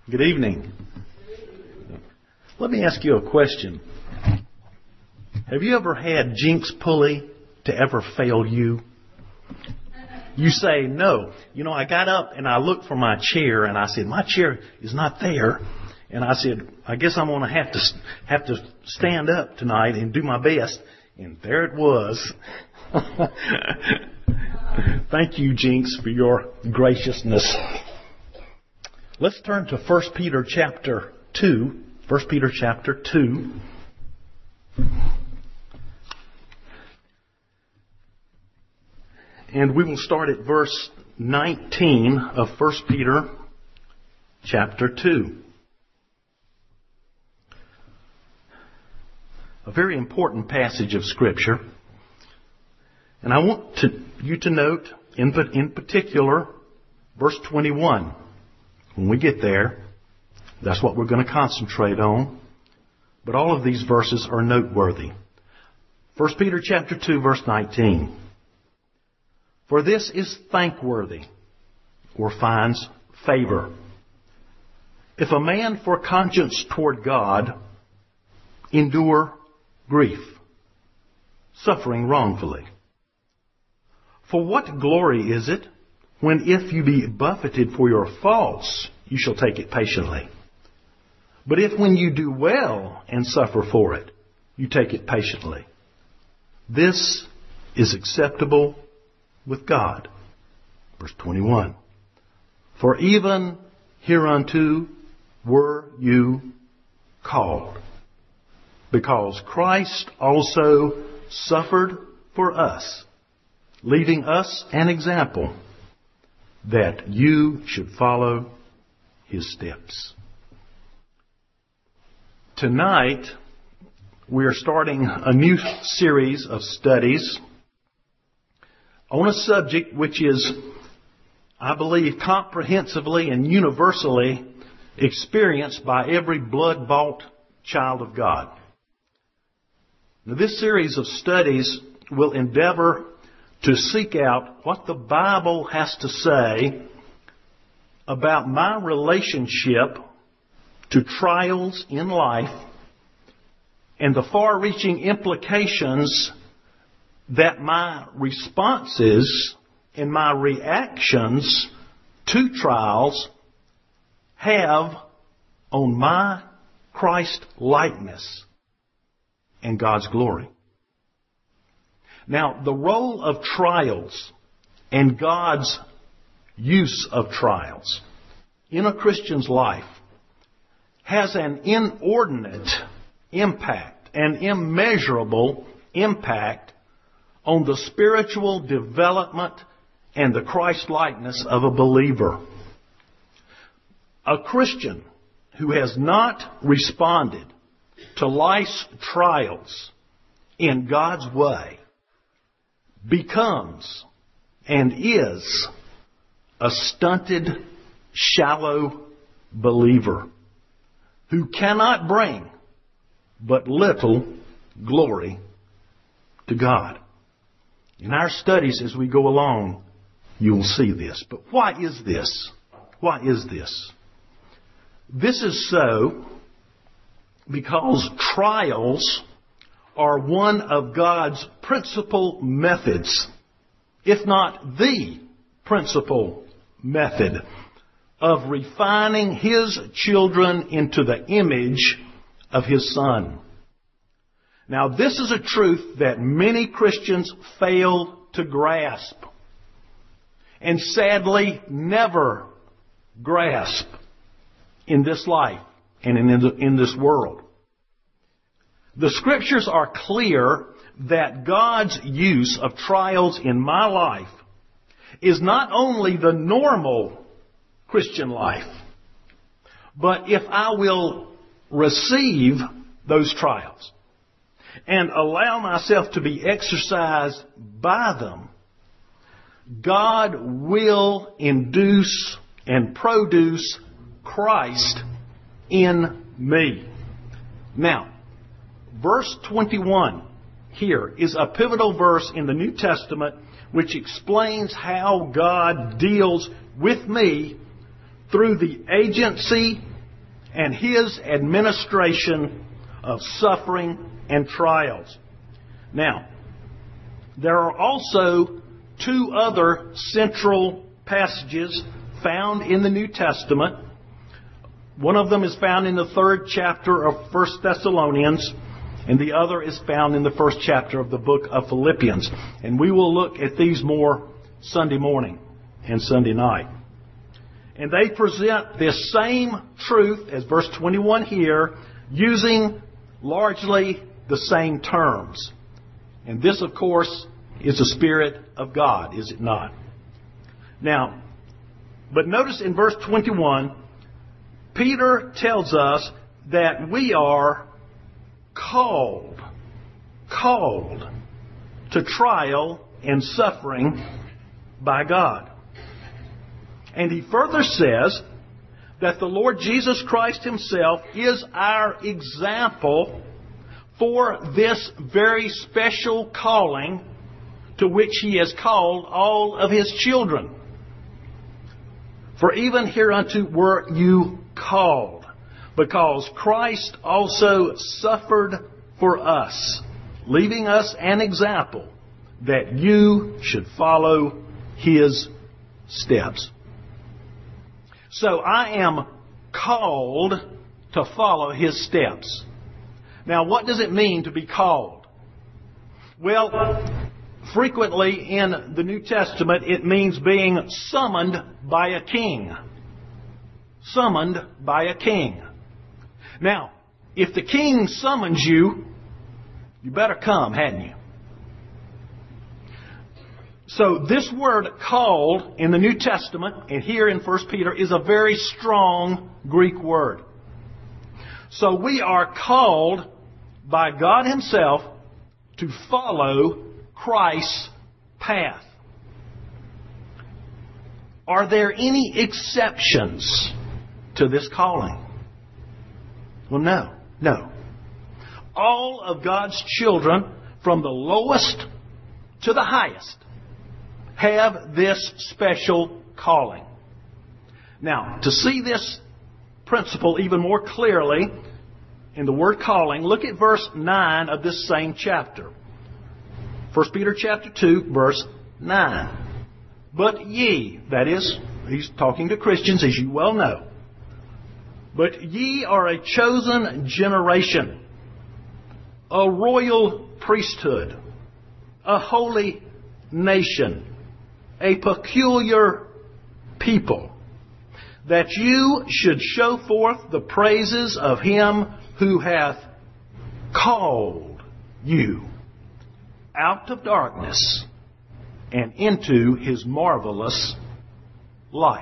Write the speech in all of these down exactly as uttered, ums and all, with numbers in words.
Good evening. Let me ask you a question. Have you ever had jinx pulley to ever fail you? You say, no. You know, I got up and I looked for my chair and I said, my chair is not there. And I said, I guess I'm going to have to have to stand up tonight and do my best. And there it was. Thank you, Jinx, for your graciousness. Let's turn to First Peter chapter two. First Peter chapter two. And we will start at verse nineteen of First Peter chapter two. A very important passage of Scripture. And I want to, you to note, in, in particular, verse twenty-one. When we get there, that's what we're going to concentrate on. But all of these verses are noteworthy. First Peter chapter two, verse nineteen. For this is thankworthy, or finds favor, if a man for conscience toward God endure grief, suffering wrongfully. For what glory is it when if you be buffeted for your faults, you shall take it patiently? But if when you do well and suffer for it, you take it patiently, this is acceptable with God. Verse twenty-one. For even hereunto were you called, because Christ also suffered for us, leaving us an example that you should follow His steps. Tonight, we are starting a new series of studies on a subject which is, I believe, comprehensively and universally experienced by every blood-bought child of God. Now, this series of studies will endeavor to seek out what the Bible has to say about my relationship to trials in life and the far-reaching implications that my responses and my reactions to trials have on my Christ likeness and God's glory. Now, the role of trials and God's use of trials in a Christian's life has an inordinate impact, an immeasurable impact on the spiritual development and the Christ-likeness of a believer. A Christian who has not responded to life's trials in God's way becomes and is a stunted, shallow believer who cannot bring but little glory to God. In our studies as we go along, you will see this. But why is this? Why is this? This is so because trials are one of God's principal methods, if not the principal method, of refining His children into the image of His Son. Now, this is a truth that many Christians fail to grasp, and sadly never grasp in this life and in, in this world. The Scriptures are clear that God's use of trials in my life is not only the normal Christian life, but if I will receive those trials and allow myself to be exercised by them, God will induce and produce Christ in me. Now, verse twenty-one here is a pivotal verse in the New Testament which explains how God deals with me through the agency and His administration of suffering and trials. Now, there are also two other central passages found in the New Testament. One of them is found in the third chapter of First Thessalonians, and the other is found in the first chapter of the book of Philippians. And we will look at these more Sunday morning and Sunday night. And they present this same truth as verse twenty-one here, using largely the same terms. And this, of course, is the Spirit of God, is it not? Now, but notice in verse twenty-one, Peter tells us that we are called, called to trial and suffering by God. And he further says that the Lord Jesus Christ Himself is our example for this very special calling to which He has called all of His children. For even hereunto were you called, because Christ also suffered for us, leaving us an example that you should follow His steps. So I am called to follow His steps. Now, what does it mean to be called? Well, frequently in the New Testament, it means being summoned by a king. Summoned by a king. Now, if the king summons you, you better come, hadn't you? So this word called in the New Testament and here in First Peter is a very strong Greek word. So we are called by God Himself to follow Christ's path. Are there any exceptions to this calling? Well, no. No. All of God's children, from the lowest to the highest, have this special calling. Now, to see this principle even more clearly in the word calling, look at verse nine of this same chapter. First Peter chapter two, verse nine. But ye, that is, he's talking to Christians, as you well know. But ye are a chosen generation, a royal priesthood, a holy nation, a peculiar people, that you should show forth the praises of Him who hath called you out of darkness and into His marvelous light.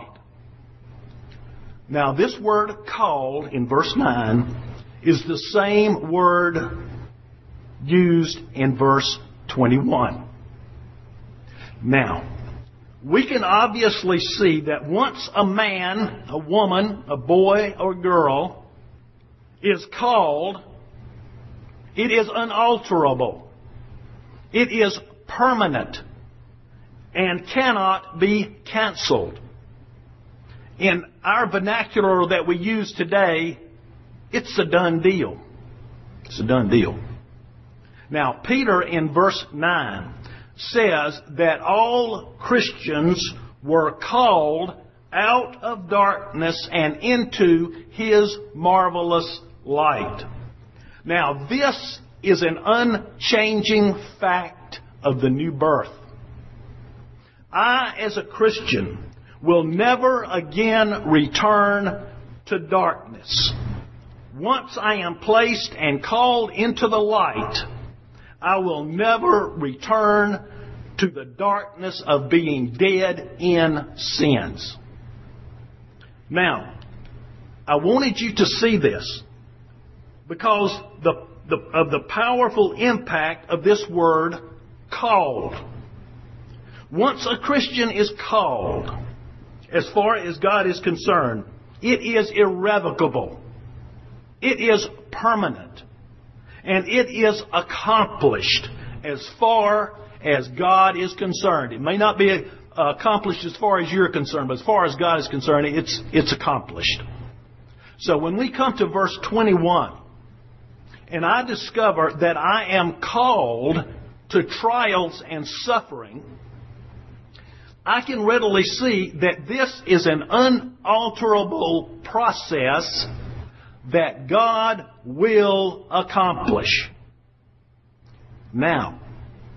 Now, this word called in verse nine is the same word used in verse twenty-one. Now, we can obviously see that once a man, a woman, a boy or girl is called, it is unalterable. It is permanent and cannot be canceled. In our vernacular that we use today, it's a done deal. It's a done deal. Now, Peter in verse nine says that all Christians were called out of darkness and into His marvelous light. Now, this is an unchanging fact of the new birth. I, as a Christian, will never again return to darkness. Once I am placed and called into the light, I will never return to the darkness of being dead in sins. Now, I wanted you to see this because the, the, of the powerful impact of this word, called. Once a Christian is called, as far as God is concerned, it is irrevocable. It is permanent. And it is accomplished as far as God is concerned. It may not be accomplished as far as you're concerned, but as far as God is concerned, it's, it's accomplished. So when we come to verse twenty-one, and I discover that I am called to trials and suffering, I can readily see that this is an unalterable process that God will accomplish. Now,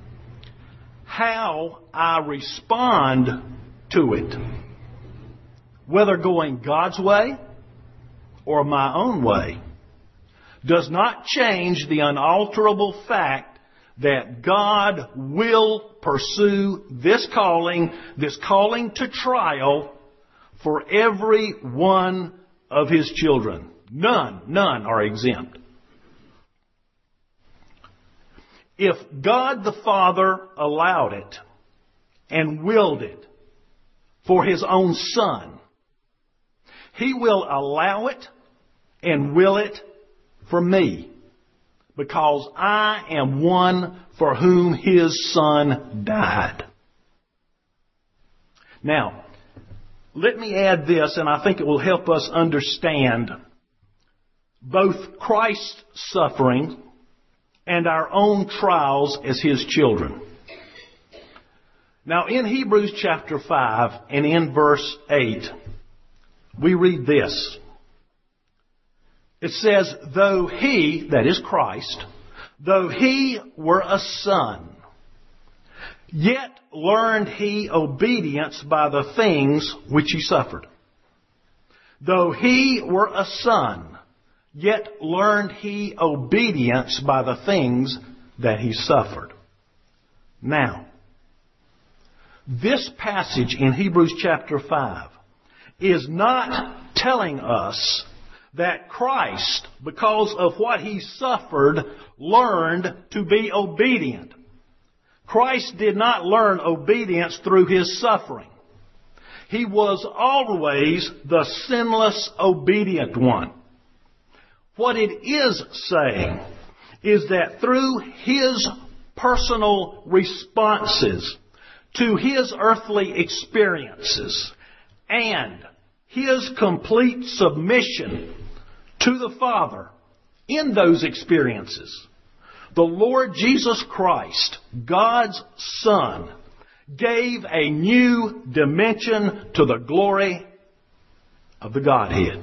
how I respond to it, whether going God's way or my own way, does not change the unalterable fact that God will pursue this calling, this calling to trial for every one of His children. None, none are exempt. If God the Father allowed it and willed it for His own Son, He will allow it and will it for me, because I am one for whom His Son died. Now, let me add this, and I think it will help us understand both Christ's suffering and our own trials as His children. Now, in Hebrews chapter five and in verse eight, we read this. It says, though He, that is Christ, though He were a son, yet learned He obedience by the things which He suffered. Though He were a son, yet learned He obedience by the things that He suffered. Now, this passage in Hebrews chapter five is not telling us that Christ, because of what He suffered, learned to be obedient. Christ did not learn obedience through His suffering. He was always the sinless, obedient one. What it is saying is that through His personal responses to His earthly experiences and His complete submission to the Father in those experiences, the Lord Jesus Christ, God's Son, gave a new dimension to the glory of the Godhead.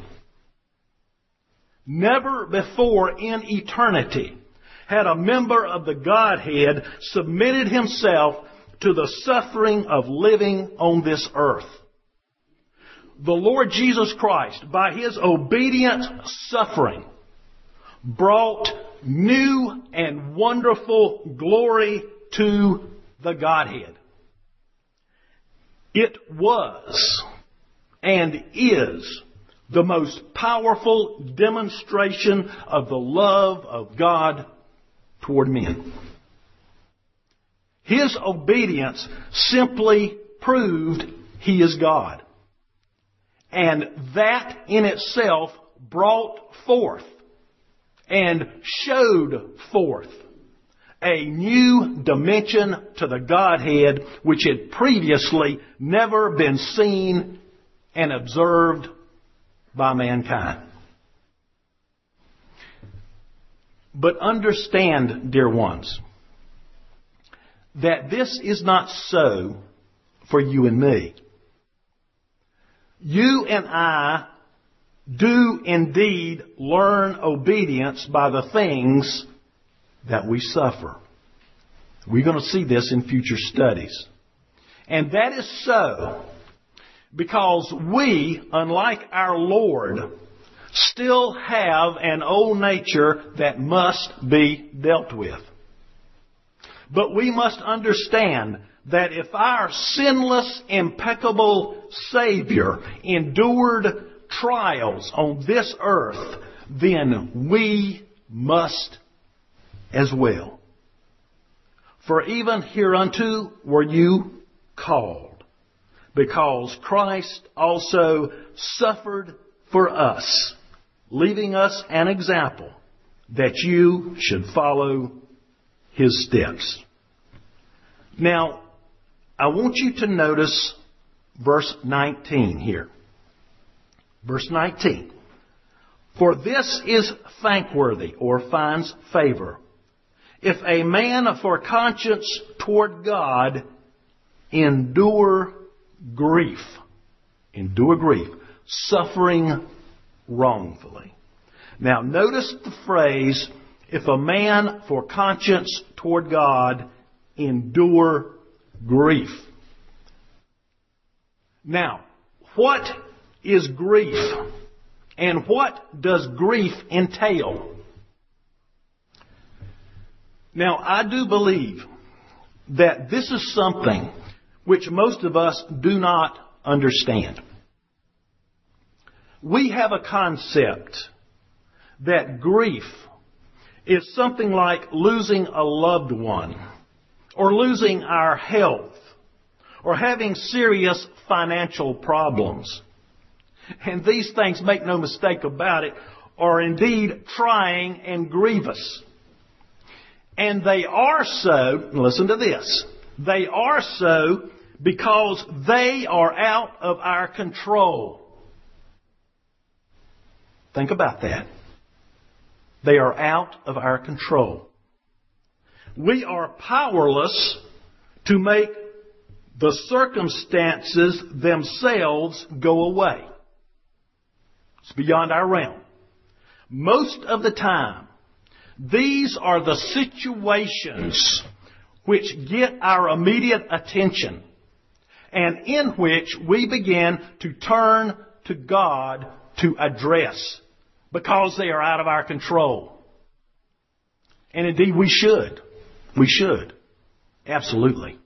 Never before in eternity had a member of the Godhead submitted himself to the suffering of living on this earth. The Lord Jesus Christ, by His obedient suffering, brought new and wonderful glory to the Godhead. It was and is the most powerful demonstration of the love of God toward men. His obedience simply proved He is God. And that in itself brought forth and showed forth a new dimension to the Godhead which had previously never been seen and observed by mankind. But understand, dear ones, that this is not so for you and me. You and I do indeed learn obedience by the things that we suffer. We're going to see this in future studies. And that is so because we, unlike our Lord, still have an old nature that must be dealt with. But we must understand that if our sinless, impeccable Savior endured trials on this earth, then we must as well. For even hereunto were you called, because Christ also suffered for us, leaving us an example that you should follow His steps. Now, I want you to notice verse nineteen here. Verse nineteen. For this is thankworthy, or finds favor, if a man for conscience toward God endure grief, endure grief, suffering wrongfully. Now notice the phrase, if a man for conscience toward God endure grief. Now, what is grief? And what does grief entail? Now, I do believe that this is something which most of us do not understand. We have a concept that grief is something like losing a loved one, or losing our health, or having serious financial problems. And these things, make no mistake about it, are indeed trying and grievous. And they are so, listen to this, they are so because they are out of our control. Think about that. They are out of our control. We are powerless to make the circumstances themselves go away. It's beyond our realm. Most of the time, these are the situations which get our immediate attention and in which we begin to turn to God to address, because they are out of our control. And indeed we should. We should. Absolutely.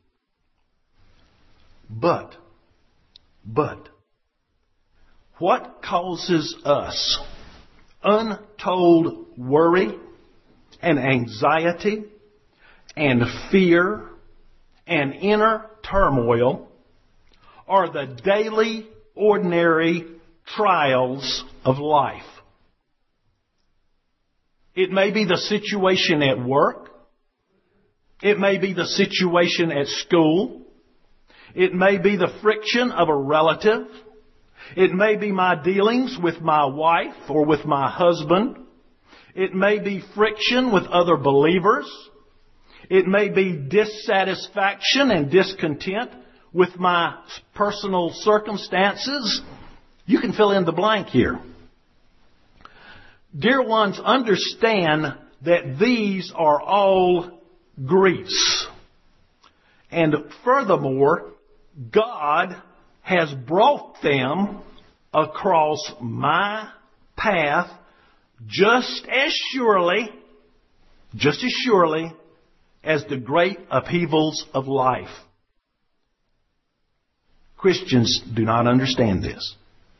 But, but, what causes us untold worry and anxiety and fear and inner turmoil are the daily, ordinary trials of life. It may be the situation at work. It may be the situation at school. It may be the friction of a relative. It may be my dealings with my wife or with my husband. It may be friction with other believers. It may be dissatisfaction and discontent with my personal circumstances. You can fill in the blank here. Dear ones, understand that these are all griefs. And furthermore, God has brought them across my path just as surely, just as surely as the great upheavals of life. Christians do not understand this.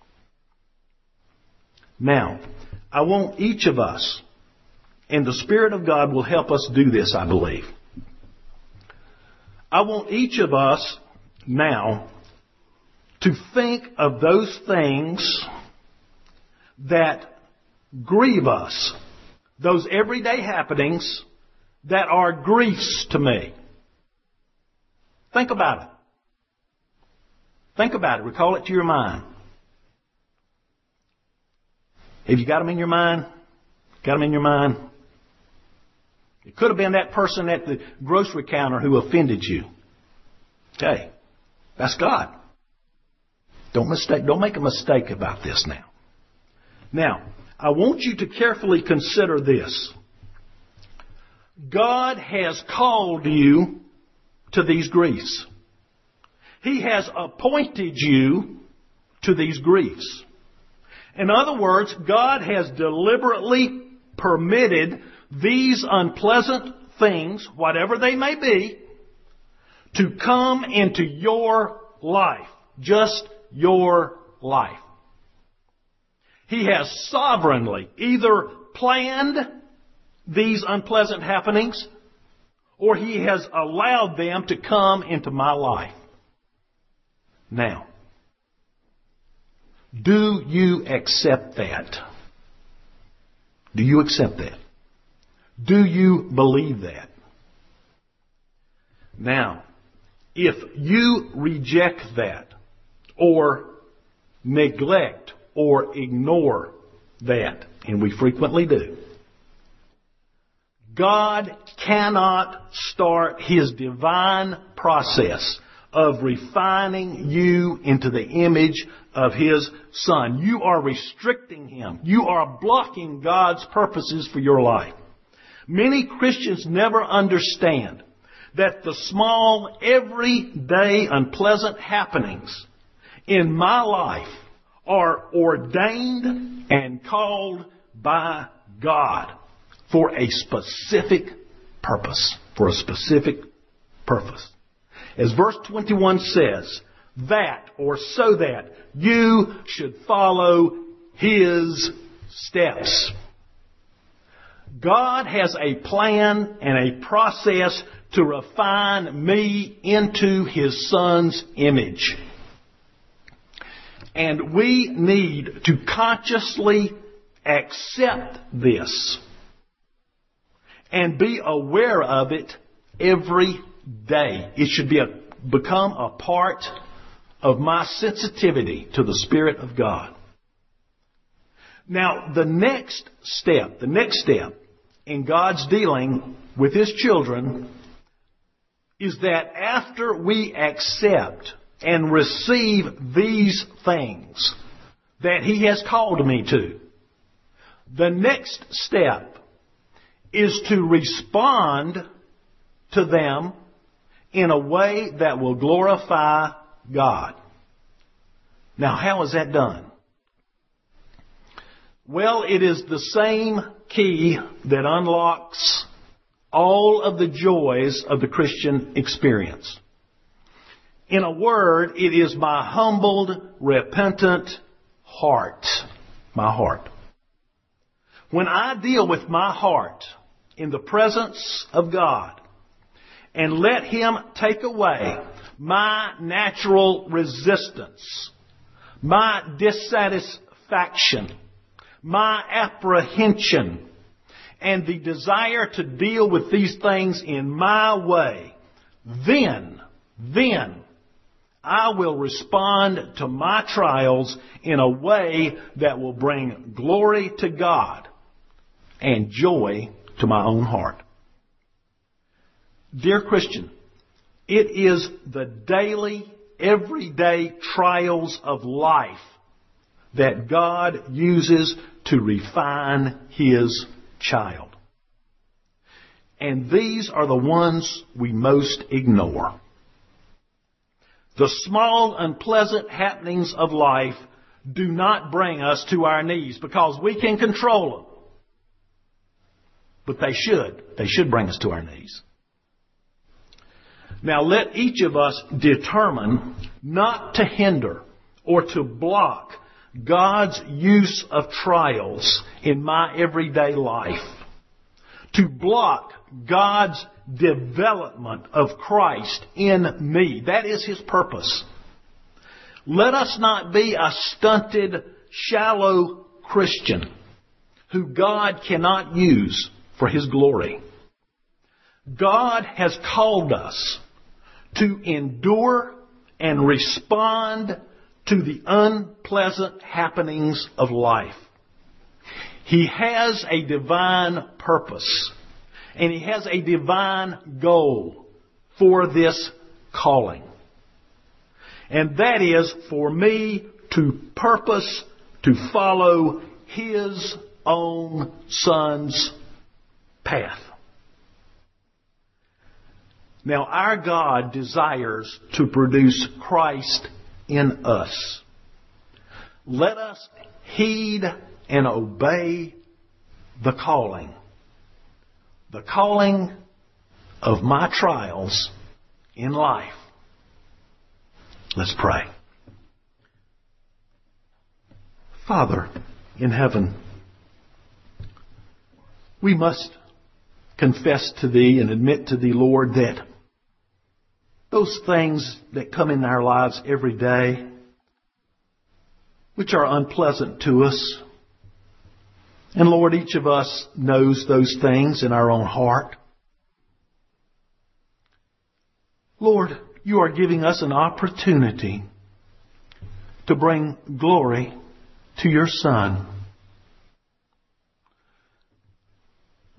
Now, I want each of us, and the Spirit of God will help us do this, I believe. I want each of us now to think of those things that grieve us, those everyday happenings that are griefs to me. Think about it. Think about it. Recall it to your mind. Have you got them in your mind? Got them in your mind? It could have been that person at the grocery counter who offended you. Okay. That's God. Don't mistake, don't make a mistake about this now. Now, I want you to carefully consider this. God has called you to these griefs. He has appointed you to these griefs. In other words, God has deliberately permitted these unpleasant things, whatever they may be, to come into your life. Just your life. He has sovereignly either planned these unpleasant happenings, or He has allowed them to come into my life. Now, do you accept that? Do you accept that? Do you believe that? Now, if you reject that, or neglect, or ignore that, and we frequently do, God cannot start His divine process of refining you into the image of His Son. You are restricting Him. You are blocking God's purposes for your life. Many Christians never understand that the small, everyday, unpleasant happenings in my life are ordained and called by God for a specific purpose. For a specific purpose. As verse twenty-one says, that or so that you should follow His steps. God has a plan and a process to refine me into His Son's image. And we need to consciously accept this and be aware of it every day. It should be a, become a part of my sensitivity to the Spirit of God. Now, the next step, the next step in God's dealing with His children is that after we accept and receive these things that He has called me to, the next step is to respond to them in a way that will glorify God. Now, how is that done? Well, it is the same key that unlocks all of the joys of the Christian experience. In a word, it is my humbled, repentant heart. My heart. When I deal with my heart in the presence of God and let Him take away my natural resistance, my dissatisfaction, my apprehension, and the desire to deal with these things in my way, then, then, I will respond to my trials in a way that will bring glory to God and joy to my own heart. Dear Christian, it is the daily, everyday trials of life that God uses to refine His child. And these are the ones we most ignore. The small, unpleasant happenings of life do not bring us to our knees because we can control them. But they should. They should bring us to our knees. Now let each of us determine not to hinder or to block God's use of trials in my everyday life. To block God's development of Christ in me. That is His purpose. Let us not be a stunted, shallow Christian who God cannot use for His glory. God has called us to endure and respond to the unpleasant happenings of life. He has a divine purpose, and He has a divine goal for this calling. And that is for me to purpose to follow His own Son's path. Now, our God desires to produce Christ in us. Let us heed and obey the calling. The calling of my trials in life. Let's pray. Father in heaven, we must confess to Thee and admit to Thee, Lord, that those things that come in our lives every day, which are unpleasant to us, and Lord, each of us knows those things in our own heart. Lord, You are giving us an opportunity to bring glory to Your Son.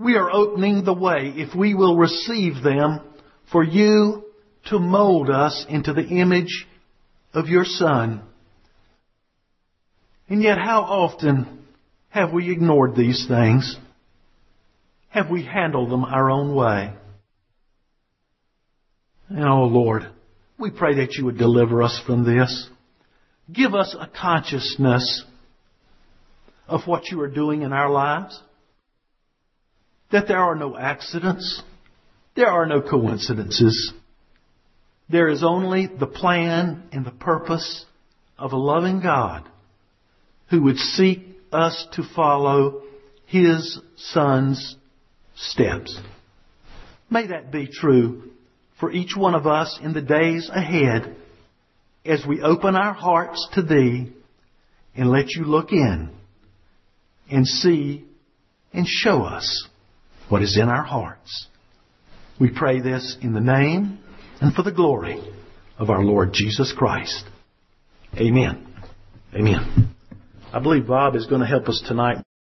We are opening the way, if we will receive them, for you to mold us into the image of your Son. And yet how often have we ignored these things? Have we handled them our own way? And oh Lord, we pray that you would deliver us from this. Give us a consciousness of what you are doing in our lives. That there are no accidents. There are no coincidences. There is only the plan and the purpose of a loving God who would seek us to follow His Son's steps. May that be true for each one of us in the days ahead as we open our hearts to Thee and let you look in and see and show us what is in our hearts. We pray this in the name and for the glory of our Lord Jesus Christ. Amen. Amen. I believe Bob is going to help us tonight.